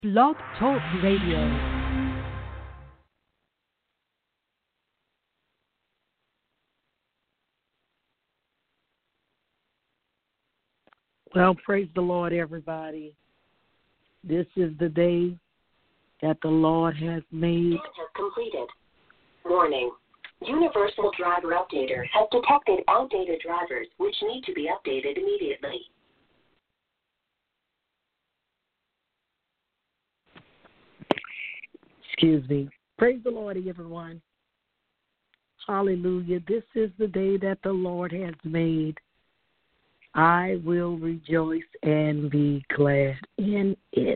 Blog Talk Radio. Well, praise the Lord, everybody. This is the day that the Lord has made. Scan has completed. Warning. Universal Driver Updater has detected outdated drivers which need to be updated immediately. Excuse me. Praise the Lord, everyone. Hallelujah. This is the day that the Lord has made. I will rejoice and be glad in it.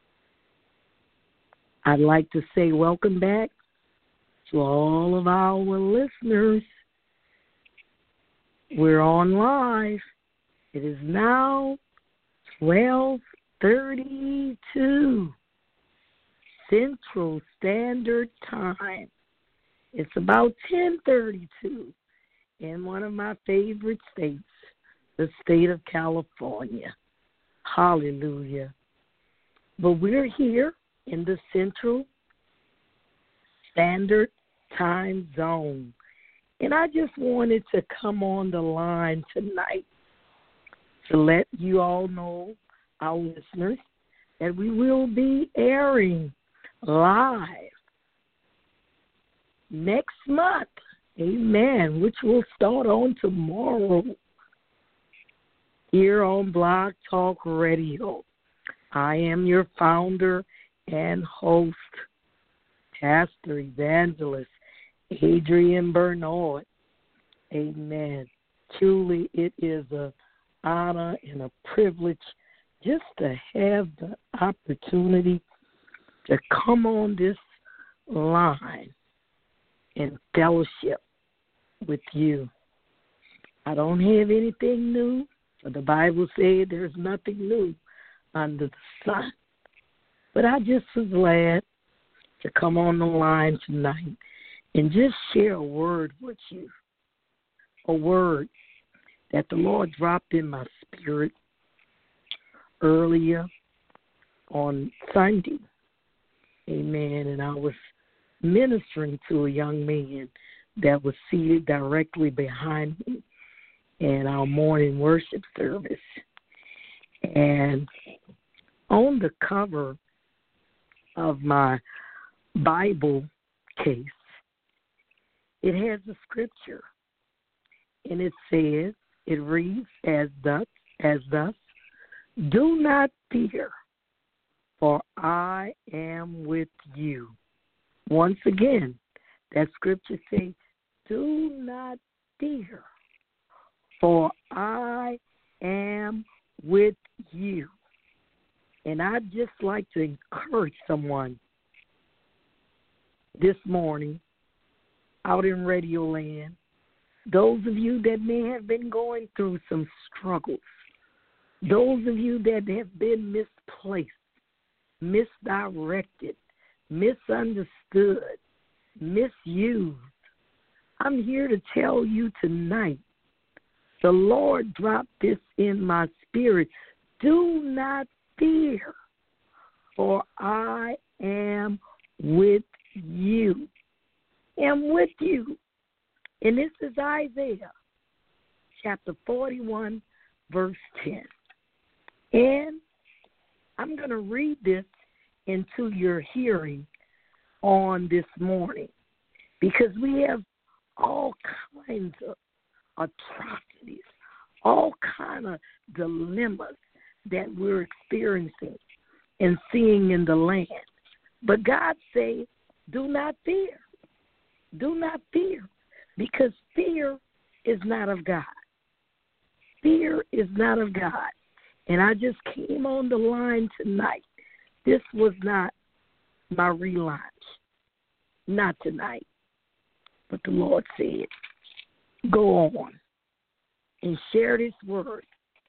I'd like to say welcome back to all of our listeners. We're on live. It is now 12:32 Central Standard Time. It's about 10:32 in one of my favorite states, the state of California. Hallelujah. But we're here in the Central Standard Time Zone. And I just wanted to come on the line tonight to let you all know, our listeners, that we will be airing live next month. Amen. Which will start on tomorrow here on Blog Talk Radio. I am your founder and host, Pastor Evangelist Adrian Bernard. Amen. Truly, it is an honor and a privilege just to have the opportunity to come on this line and fellowship with you. I don't have anything new. The Bible said there's nothing new under the sun. But I just was glad to come on the line tonight and just share a word with you, a word that the Lord dropped in my spirit earlier on Sunday. Amen. And I was ministering to a young man that was seated directly behind me in our morning worship service. And on the cover of my Bible case, it has a scripture. And it says, it reads as thus, do not fear, for I am with you. Once again, that scripture says, do not fear, for I am with you. And I'd just like to encourage someone this morning out in Radio Land, those of you that may have been going through some struggles, those of you that have been misplaced, misdirected, misunderstood, misused, I'm here to tell you tonight, the Lord dropped this in my spirit. Do not fear, for I am with you. Am with you. And this is Isaiah chapter 41, verse 10. And I'm going to read this into your hearing on this morning because we have all kinds of atrocities, all kind of dilemmas that we're experiencing and seeing in the land. But God says, do not fear. Do not fear, because fear is not of God. Fear is not of God. And I just came on the line tonight. This was not my relaunch. Not tonight. But the Lord said, go on and share this word.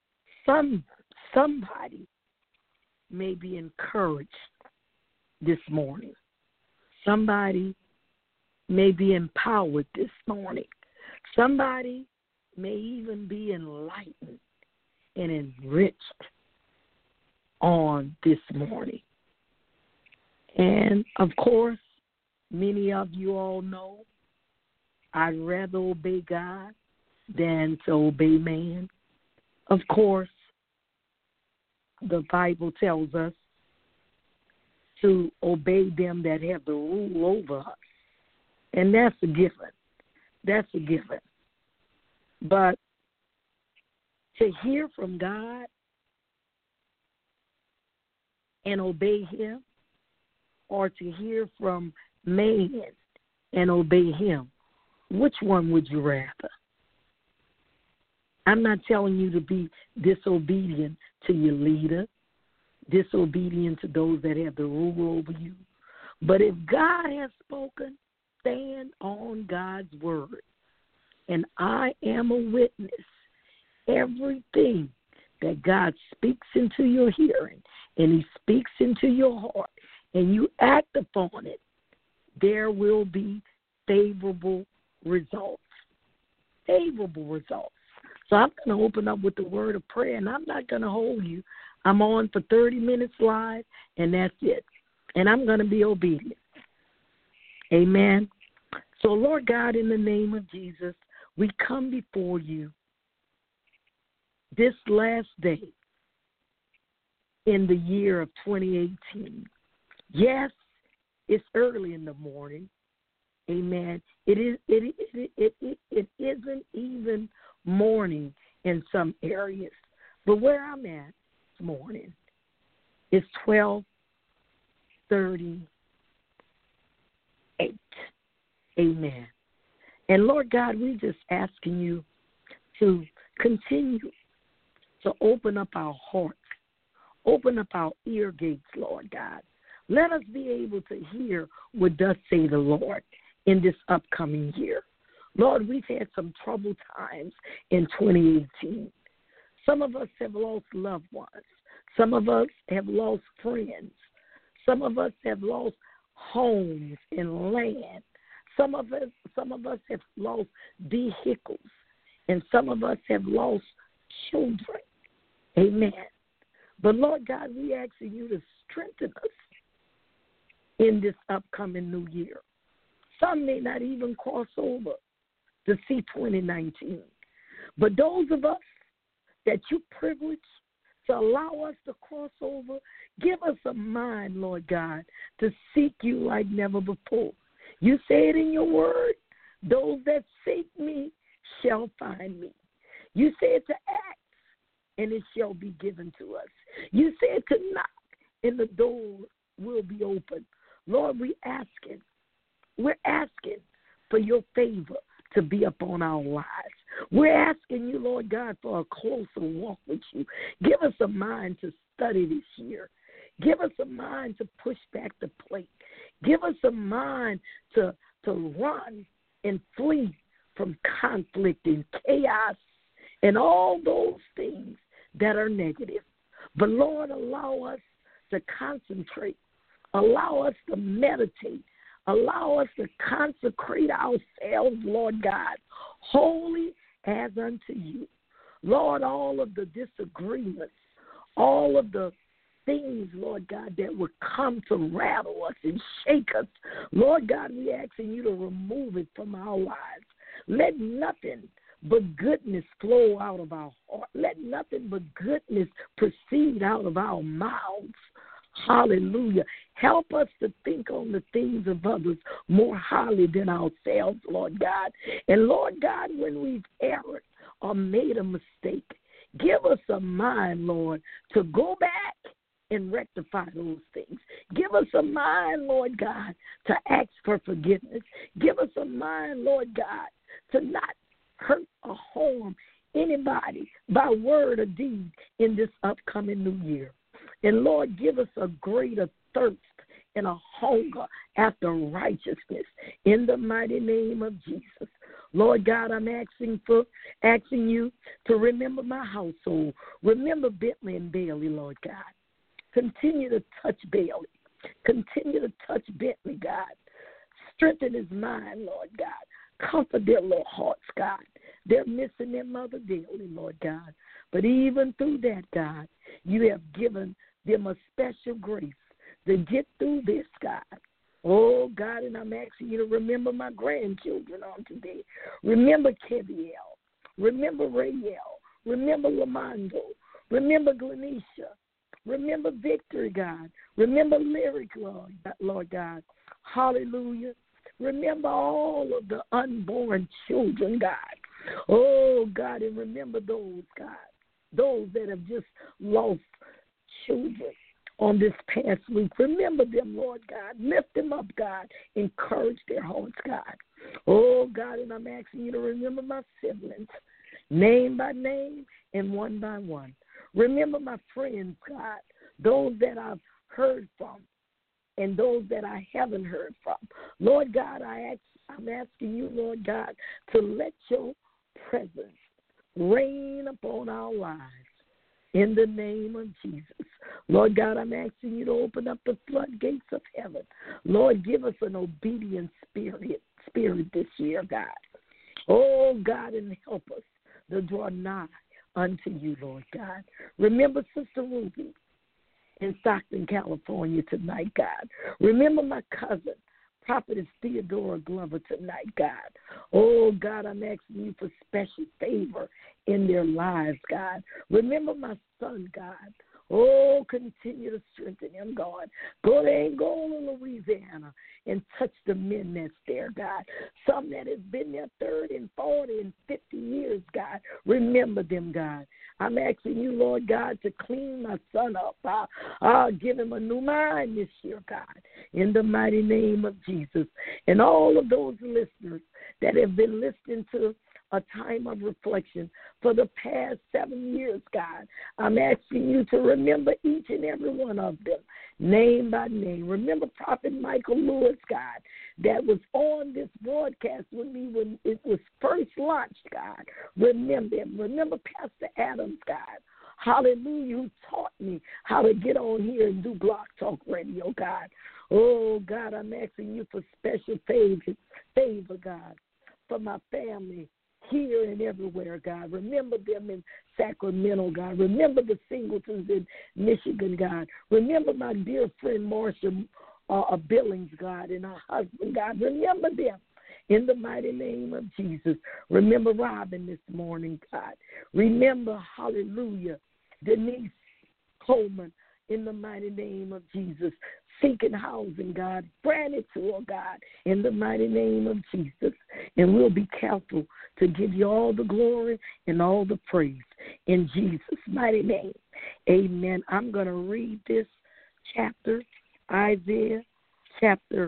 Somebody may be encouraged this morning. Somebody may be empowered this morning. Somebody may even be enlightened and enriched on this morning. And, of course, many of you all know I'd rather obey God than to obey man. Of course, the Bible tells us to obey them that have the rule over us. And that's a given. That's a given. But to hear from God and obey him, or to hear from man and obey him, which one would you rather? I'm not telling you to be disobedient to your leader, disobedient to those that have the rule over you. But if God has spoken, stand on God's word. And I am a witness. Everything that God speaks into your hearing and he speaks into your heart and you act upon it, there will be favorable results. Favorable results. So I'm going to open up with the word of prayer, and I'm not going to hold you. I'm on for 30 minutes live, and that's it. And I'm going to be obedient. Amen. So, Lord God, in the name of Jesus, we come before you this last day in the year of 2018. Yes, it's early in the morning. Amen. It isn't even morning in some areas. But where I'm at this morning, it's 12:38. Amen. And Lord God, we just asking you to continue to open up our hearts, open up our ear gates, Lord God. Let us be able to hear what does say the Lord in this upcoming year. Lord, we've had some troubled times in 2018. Some of us have lost loved ones. Some of us have lost friends. Some of us have lost homes and land. Some of us have lost vehicles. And some of us have lost children. Amen. But, Lord God, we asking you to strengthen us in this upcoming new year. Some may not even cross over to see 2019. But those of us that you privilege to allow us to cross over, give us a mind, Lord God, to seek you like never before. You say it in your word, those that seek me shall find me. You said to ask, and it shall be given to us. You said to knock, and the door will be open. Lord, we're asking for your favor to be upon our lives. We're asking you, Lord God, for a closer walk with you. Give us a mind to study this year. Give us a mind to push back the plate. Give us a mind to run and flee from conflict and chaos and all those things that are negative. But, Lord, allow us to concentrate. Allow us to meditate. Allow us to consecrate ourselves, Lord God, holy as unto you. Lord, all of the disagreements, all of the things, Lord God, that would come to rattle us and shake us, Lord God, we're asking you to remove it from our lives. Let nothing but goodness flow out of our heart. Let nothing but goodness proceed out of our mouths. Hallelujah. Help us to think on the things of others more highly than ourselves, Lord God. And, Lord God, when we've erred or made a mistake, give us a mind, Lord, to go back and rectify those things. Give us a mind, Lord God, to ask for forgiveness. Give us a mind, Lord God, to not hurt or harm anybody by word or deed in this upcoming new year. And, Lord, give us a greater thirst and a hunger after righteousness in the mighty name of Jesus. Lord God, I'm asking you to remember my household. Remember Bentley and Bailey, Lord God. Continue to touch Bailey. Continue to touch Bentley, God. Strengthen his mind, Lord God. Comfort their little hearts, God. They're missing their mother daily, Lord God. But even through that, God, you have given them a special grace to get through this, God. Oh, God, and I'm asking you to remember my grandchildren on today. Remember Keviel. Remember Rayel. Remember Lamando. Remember Glenisha. Remember Victory, God. Remember Lyric, Lord God. Hallelujah. Remember all of the unborn children, God. Oh, God, and remember those, God, those that have just lost children on this past week. Remember them, Lord God. Lift them up, God. Encourage their hearts, God. Oh, God, and I'm asking you to remember my siblings, name by name and one by one. Remember my friends, God, those that I've heard from and those that I haven't heard from. Lord God, I'm asking you, Lord God, to let your presence reign upon our lives in the name of Jesus. Lord God, I'm asking you to open up the floodgates of heaven. Lord, give us an obedient spirit this year, God. Oh, God, and help us to draw nigh unto you, Lord God. Remember Sister Ruby in Stockton, California tonight, God. Remember my cousin, Prophetess Theodora Glover tonight, God. Oh, God, I'm asking you for special favor in their lives, God. Remember my son, God. Oh, continue to strengthen him, God. Go to Angola, Louisiana, and touch the men that's there, God. Some that has been there 30 and 40 and 50 years, God. Remember them, God. I'm asking you, Lord God, to clean my son up. I'll give him a new mind this year, God, in the mighty name of Jesus. And all of those listeners that have been listening to a time of reflection for the past 7 years, God, I'm asking you to remember each and every one of them, name by name. Remember Prophet Michael Lewis, God, that was on this broadcast with me when it was first launched, God. Remember him. Remember Pastor Adams, God. Hallelujah, who taught me how to get on here and do Block Talk Radio, God. Oh, God, I'm asking you for special favor, God, for my family here and everywhere, God. Remember them in Sacramento, God. Remember the Singletons in Michigan, God. Remember my dear friend Marsha Billings, God, and her husband, God. Remember them in the mighty name of Jesus. Remember Robin this morning, God. Remember, hallelujah, Denise Coleman in the mighty name of Jesus. Seeking housing, God. Grant it to her, God, in the mighty name of Jesus. And we'll be careful to give you all the glory and all the praise in Jesus' mighty name. Amen. I'm going to read this chapter, Isaiah chapter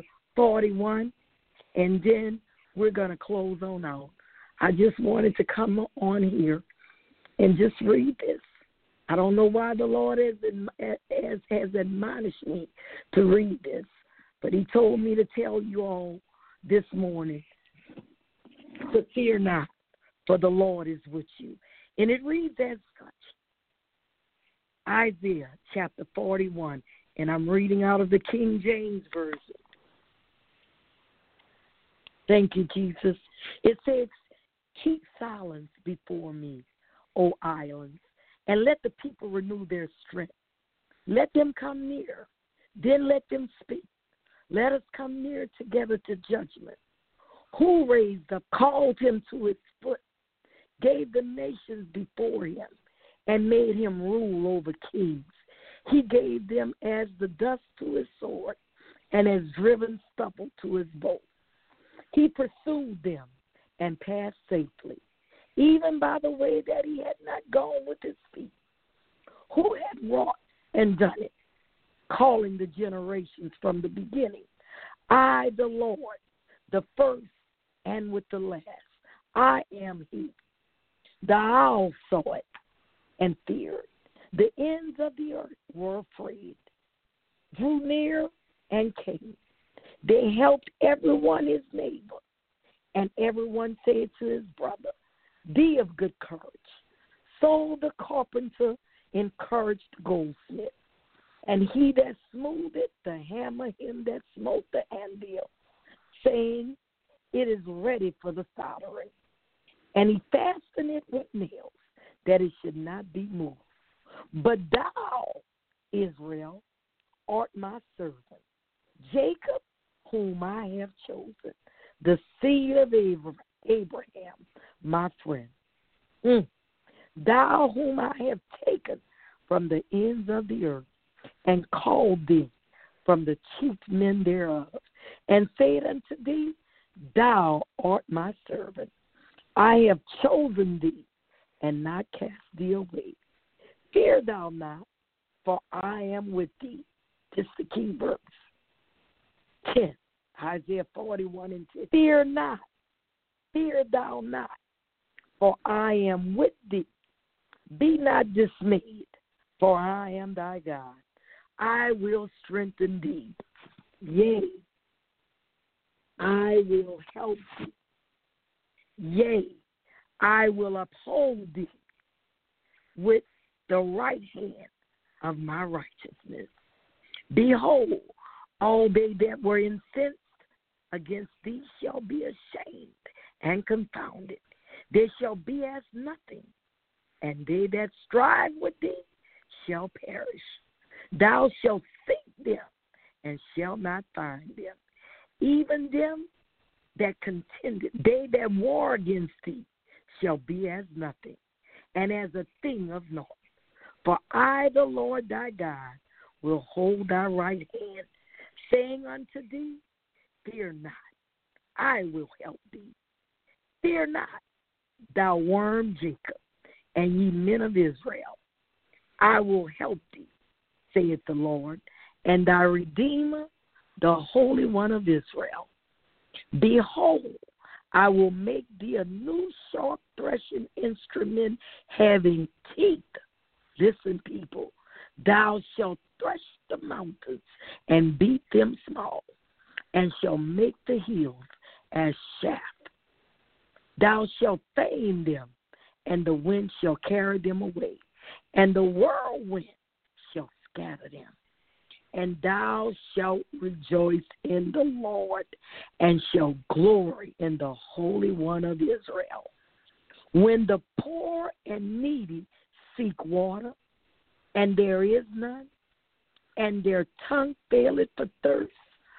41, and then we're going to close on out. I just wanted to come on here and just read this. I don't know why the Lord has admonished me to read this, but he told me to tell you all this morning to fear not, for the Lord is with you. And it reads as such, Isaiah chapter 41, and I'm reading out of the King James Version. Thank you, Jesus. It says, keep silence before me, O islands, and let the people renew their strength. Let them come near, then let them speak. Let us come near together to judgment. Who raised up, called him to his foot, gave the nations before him, and made him rule over kings. He gave them as the dust to his sword, and as driven stubble to his bow. He pursued them and passed safely, even by the way that he had not gone with his feet. Who had wrought and done it, calling the generations from the beginning? I, the Lord, the first and with the last. I am he. The owl saw it and feared. The ends of the earth were afraid, drew near and came. They helped everyone his neighbor, and everyone said to his brother, be of good courage. So the carpenter encouraged the goldsmith, and he that smoothed it, the hammer him that smote the anvil, saying, it is ready for the soldering. And he fastened it with nails, that it should not be moved. But thou, Israel, art my servant, Jacob, whom I have chosen, the seed of Abraham, my friend. Thou whom I have taken from the ends of the earth, and called thee from the chief men thereof, and said unto thee, Thou art my servant. I have chosen thee, and not cast thee away. Fear thou not, for I am with thee. This is the key verse. 10, Isaiah 41:10. Fear not, fear thou not, for I am with thee. Be not dismayed, for I am thy God. I will strengthen thee. Yea, I will help thee. Yea, I will uphold thee with the right hand of my righteousness. Behold, all they that were incensed against thee shall be ashamed and confounded. They shall be as nothing, and they that strive with thee shall perish. Thou shalt seek them, and shalt not find them. Even them that contended, they that war against thee, shall be as nothing, and as a thing of naught. For I, the Lord thy God, will hold thy right hand, saying unto thee, Fear not, I will help thee. Fear not, thou worm Jacob, and ye men of Israel. I will help thee, saith the Lord, and thy Redeemer, the Holy One of Israel. Behold, I will make thee a new sharp threshing instrument having teeth. Listen, people, thou shalt thresh the mountains and beat them small, and shall make the hills as chaff. Thou shalt fame them, and the wind shall carry them away, and the whirlwind shall scatter them. And thou shalt rejoice in the Lord, and shall glory in the Holy One of Israel. When the poor and needy seek water, and there is none, and their tongue faileth for thirst,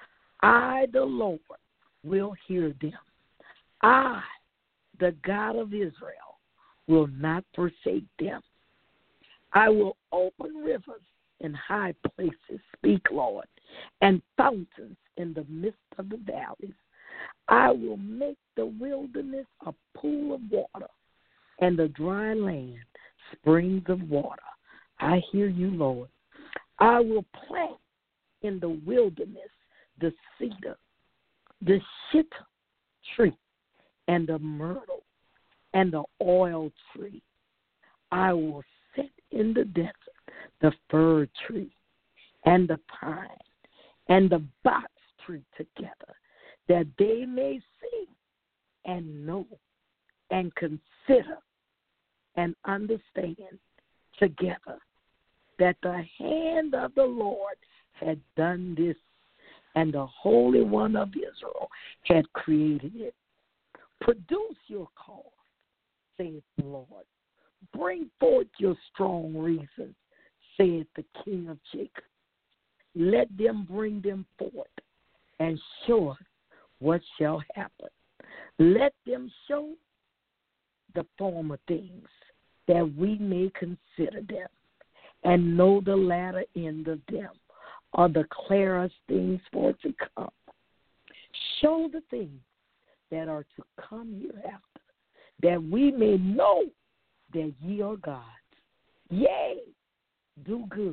I, the Lord, will hear them. I, the God of Israel, will not forsake them. I will open rivers in high places, speak, Lord, and fountains in the midst of the valleys. I will make the wilderness a pool of water, and the dry land springs of water. I hear you, Lord. I will plant in the wilderness the cedar, the shittah tree, and the myrtle, and the oil tree. I will set in the desert the fir tree, and the pine, and the box tree together, that they may see and know and consider and understand together that the hand of the Lord had done this, and the Holy One of Israel had created it. Produce your cause, saith the Lord. Bring forth your strong reasons, saith the King of Jacob. Let them bring them forth, and show us what shall happen. Let them show the former things, that we may consider them, and know the latter end of them, or declare us things for to come. Show the things that are to come hereafter, that we may know that ye are gods. Yea, do good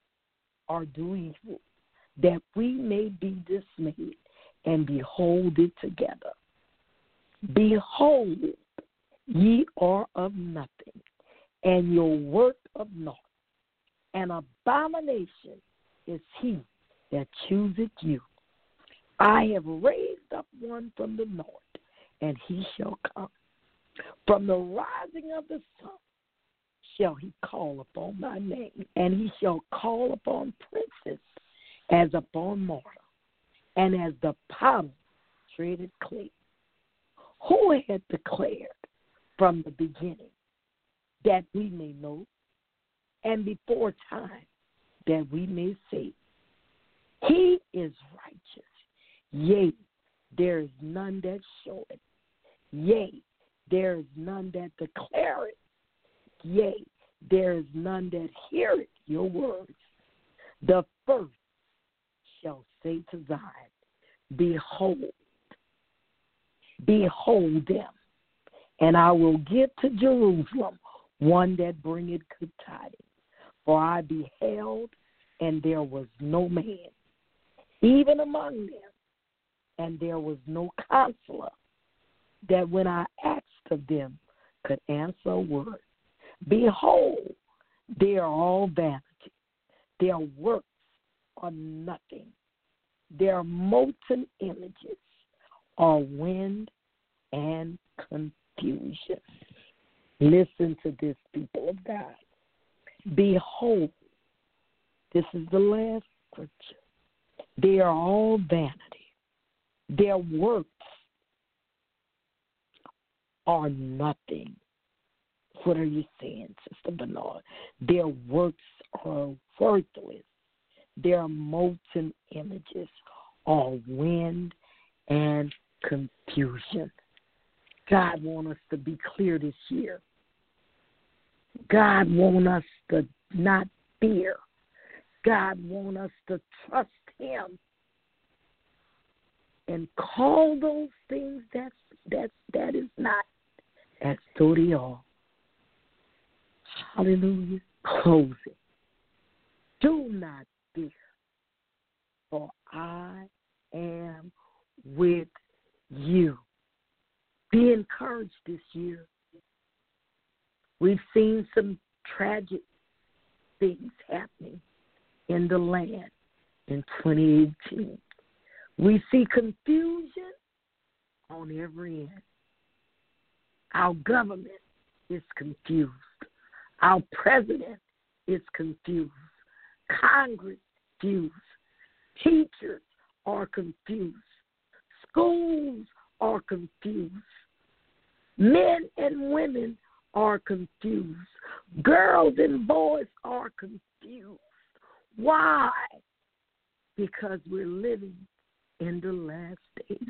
or do evil, that we may be dismayed and behold it together. Behold, ye are of nothing, and your work of naught. An abomination is he that chooseth you. I have raised up one from the north, and he shall come. From the rising of the sun shall he call upon my name, and he shall call upon princes as upon mortar, and as the potter treated clay. Who had declared from the beginning, that we may know, and before time, that we may say, He is righteous. Yea, there is none that show it. Yea, there is none that declare it. Yea, there is none that hear it, your words. The first shall say to Zion, behold them, and I will give to Jerusalem one that bringeth good tidings. For I beheld, and there was no man, even among them, and there was no counselor, that when I asked of them could answer a word. Behold, they are all vanity. Their works are nothing. Their molten images are wind and confusion. Listen to this, people of God. Behold, this is the last scripture. They are all vanity. Their works are nothing. What are you saying, Sister Bernard? Their works are worthless. Their molten images are wind and confusion. God wants us to be clear this year. God wants us to not fear. God wants us to trust Him and call those things that is not as though they are. Hallelujah. Closing. Do not fear, for I am with you. Be encouraged this year. We've seen some tragic things happening in the land in 2018. We see confusion on every end. Our government is confused. Our president is confused. Congress confused. Teachers are confused. Schools are confused. Men and women are confused. Girls and boys are confused. Why? Because we're living in the last days.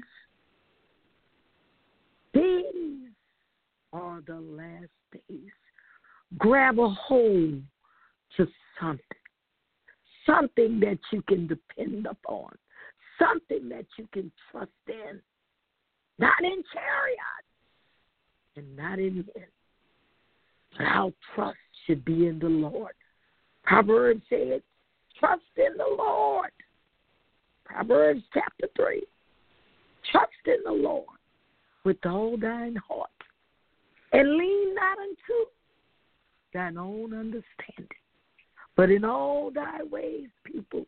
These are the last days. Grab a hold to something that you can depend upon, something that you can trust in, not in chariots and not in men. But our trust should be in the Lord. Proverbs says, trust in the Lord. Proverbs chapter 3. Trust in the Lord with all thine heart, and lean not unto thine own understanding, but in all thy ways, people,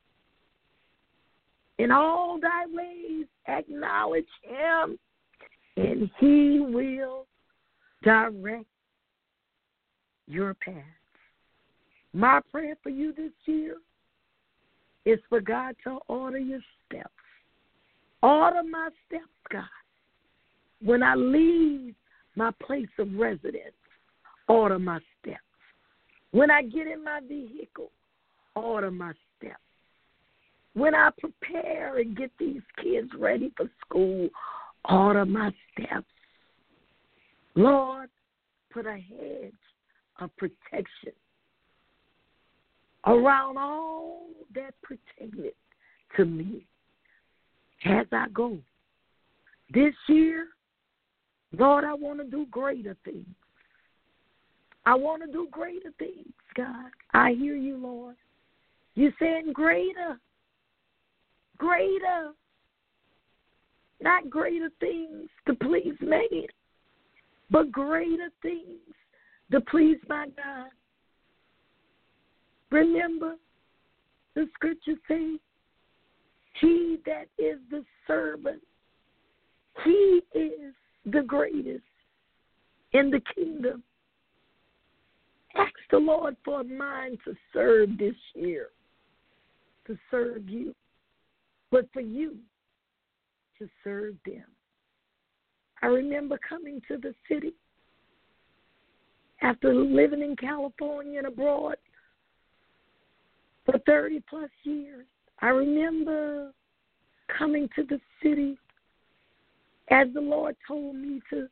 in all thy ways acknowledge Him, and He will direct your paths. My prayer for you this year is for God to order your steps. Order my steps, God. When I leave my place of residence, order my steps. When I get in my vehicle, order my steps. When I prepare and get these kids ready for school, order my steps. Lord, put a hedge of protection around all that pertaineth to me as I go. This year, Lord, I want to do greater things. I want to do greater things, God. I hear you, Lord. You're saying greater. Greater. Not greater things to please man, but greater things to please my God. Remember, the scripture says, he that is the servant, he is the greatest in the kingdom. Ask the Lord for a mind to serve this year, to serve you, but for you to serve them. I remember coming to the city after living in California and abroad for 30-plus years. I remember coming to the city as the Lord told me to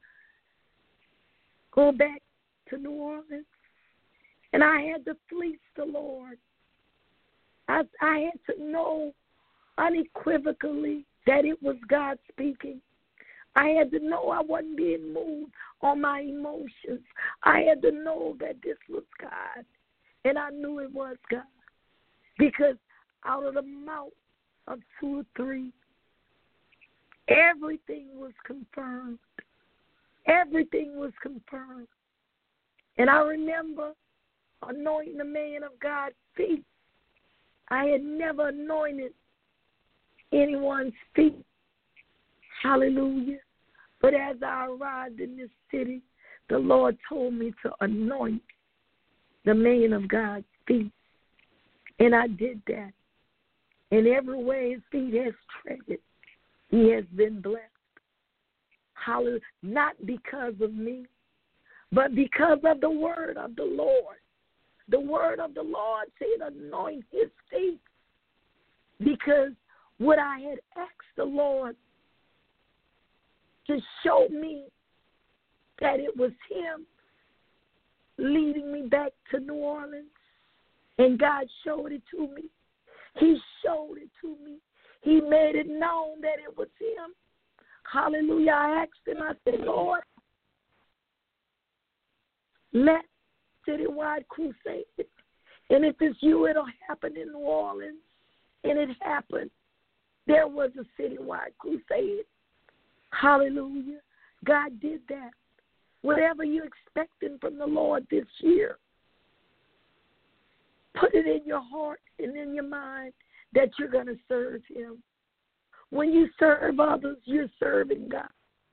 go back to New Orleans. And I had to fleece the Lord. I had to know unequivocally that it was God speaking. I had to know I wasn't being moved on my emotions. I had to know that this was God. And I knew it was God. Because out of the mouth of 2 or 3, everything was confirmed. Everything was confirmed. And I remember anointing the man of God's feet. I had never anointed anyone's feet. Hallelujah. But as I arrived in this city, the Lord told me to anoint the man of God's feet. And I did that. And everywhere his feet has treaded, he has been blessed. Hallelujah. Not because of me, but because of the word of the Lord. The word of the Lord said anoint his feet. Because what I had asked the Lord to show me that it was him leading me back to New Orleans. And God showed it to me. He showed it to me. He made it known that it was him. Hallelujah. I asked him, I said, Lord, let Citywide Crusade. And if it's you, it'll happen in New Orleans. And it happened. There was a Citywide Crusade. Hallelujah. God did that. Whatever you're expecting from the Lord this year, put it in your heart and in your mind that you're going to serve him. When you serve others, you're serving God.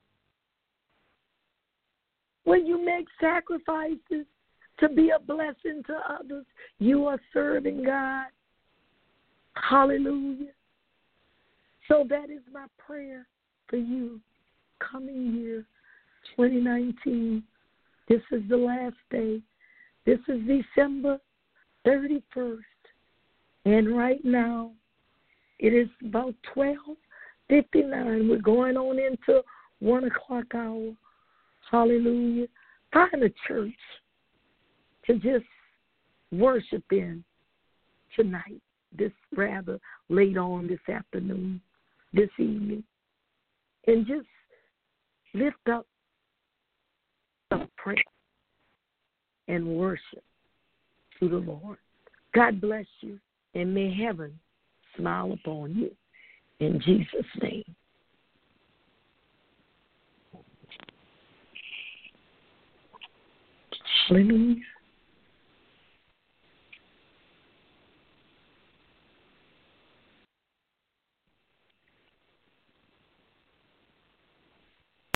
When you make sacrifices to be a blessing to others, you are serving God. Hallelujah. So that is my prayer for you coming year 2019. This is the last day. This is December 31st. And right now, it is about 12:59. We're going on into 1 o'clock hour. Hallelujah. Find a church to just worship in tonight, this rather late on this afternoon, this evening. And just lift up a prayer and worship to the Lord. God bless you, and may heaven smile upon you. In Jesus' name. Hallelujah.